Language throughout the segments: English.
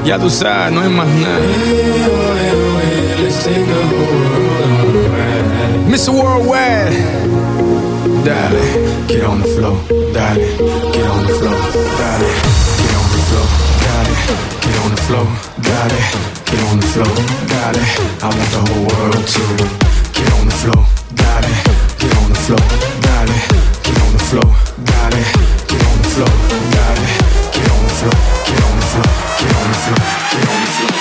Ya tú sabes, no hay más nada. Mr. Worldwide. Dale, get on the floor. Dale, get on the floor. Dale, get on the floor. Dale, get on the floor. Dale, get on the floor. Dale, I want the whole world to get on the floor. Dale, get on the floor. Dale, get on the floor. Dale, get on the floor. Dale, get on the floor. Get on the floor. Get on the floor. Get on the floor.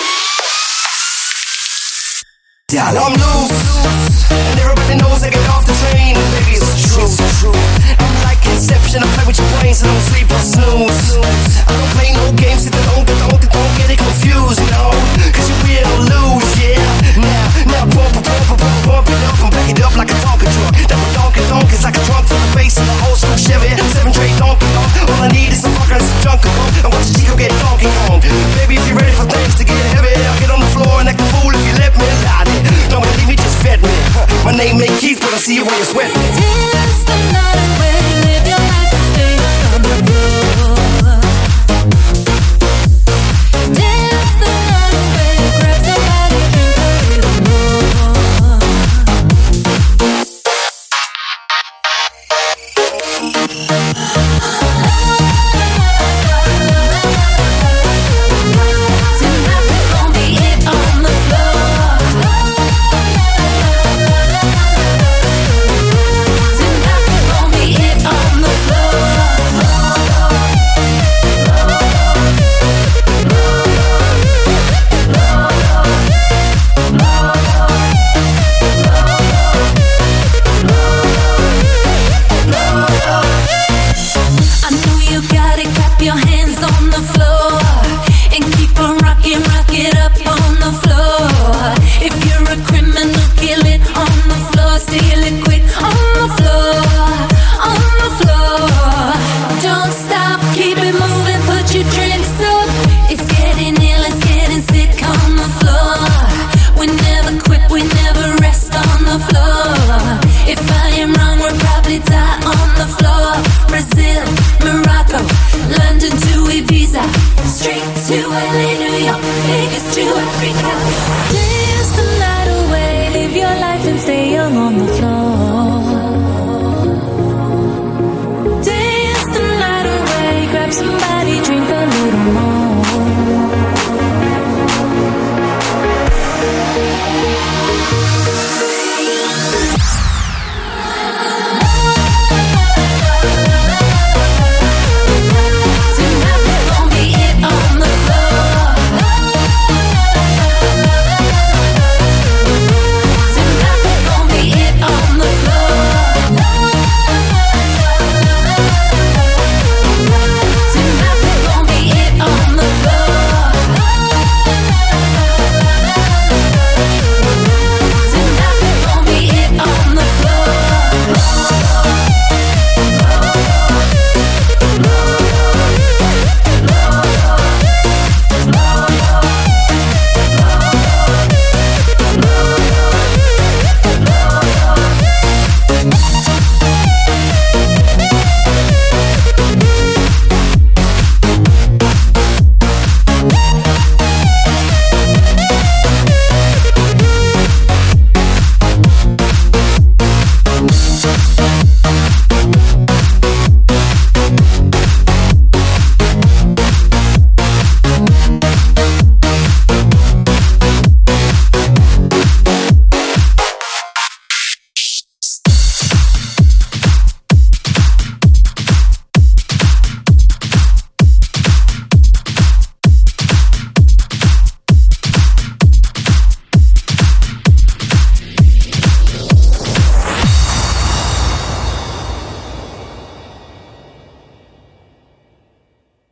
Dale. I'm loose, and everybody knows I get off the train. Baby, it's true. I'm like Inception, I play with your brains and don't sleep or snooze. I don't play no games, don't get it confused, no. Cause you will lose, yeah. Now bump it up and back it up like a Tonka truck. That would donk is like a trunk full of bass in the old school Chevy. 7 tray donkey dong. All I need is some fucking junk along. And watch the Chico get Donkey Kong. Baby, if you're ready for things to get heavy, I'll get on the floor and act a fool if you let me lie it. Don't believe me, just vet me. My name ain't Keith, but I see you when you sweat me. It's the night.